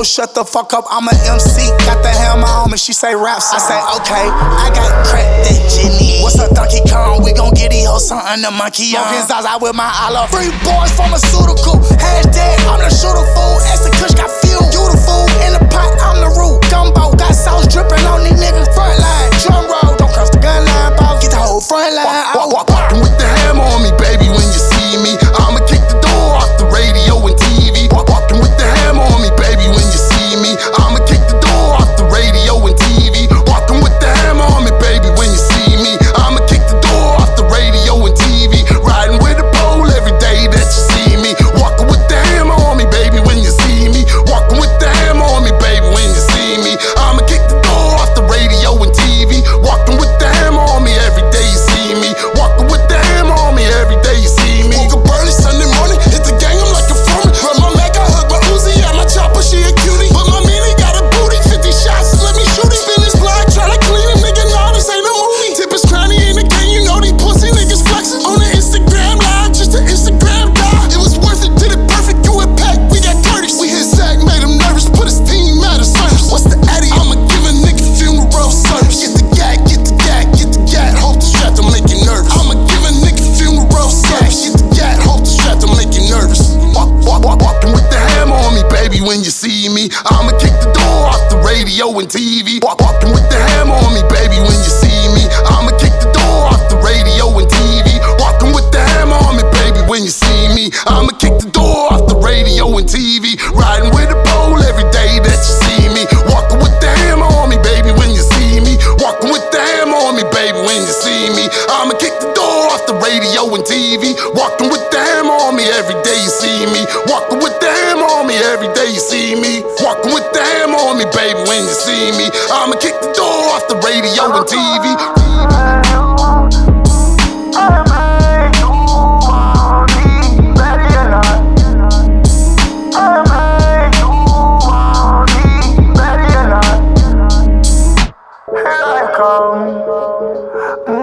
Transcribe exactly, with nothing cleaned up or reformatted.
shut the fuck up, I'm a M C. Got the hammer on me, she say raps. I say, okay, I got crack that Jenny. What's up, Donkey Kong? We gon' get these hoes something to monkey on. Smoking Zaza with my olive. Free boys pharmaceutical. Hashtag, I'm the shooter fool. As the kush got fuel. You the fool. In the pot, I'm the root. Gumbo, got sauce dripping on these niggas. Front line, drum roll. Don't cross the gun line, boss. Get the whole front line. Walk, walk, walk, walking with the hammer on me, baby, when you see me. I'ma kick the door off the radio and T V. Walk, walking with the hammer on me, baby, when you see me. I'ma kick the door off the radio and T V. Walking with the hammer on me, baby, when you see me. I'ma kick the door off the radio and T V. Riding with a pole every day that you see me. Walking with the hammer on me, baby, when you see me. Walking with the hammer on me, baby, when you see me. I'ma kick the door off the radio and T V. Walking with the hammer on me every day you see me. Walking with the hammer on me every day you see me. Woke up early Sunday morning, hit the gang, I'm like a foreman. Run my Mac, I hug my Uzi, at my chopper, she a cutie. But my meanie got a booty, fifty shots, let me shoot it. Spin this block, tryna clean it, nigga, nah, this ain't a movie. Tip is cranny in the game, you know these pussy niggas flexing. On the Instagram live, just the Instagram guy. It was worth it, did it perfect, you and Pack, we got Curtis. We hit Zach, made him nervous, put his team out of service. What's the Addy? I'ma give a nigga funeral service. Get the gag, get the gag, get the gag, hope the strap to make you nervous. I'ma give a nigga funeral service. Get the gag, hope the strap to make you nervous. Walk, walk, walk, walking with the hammer on me, baby, when you see me. I'ma kick the door off the radio and T V. Walk, walking with the hammer on me, baby, when you see me. I'ma kick the door off the radio and T V. Walking with the hammer on me, baby, when you see me. I'ma kick the door off the radio and T V. Riding with a pole every day that you see me. Walking with the hammer on me, baby, when you see me. Walking with the hammer on me, baby, when you see me. I'ma kick the door off the radio and T V. Walking with the hammer on me every day you see me. Walking with the hammer on me every day you see me. Walking with the hammer on me, baby, when you see me. I'ma kick the door off the radio and T V. Here I come.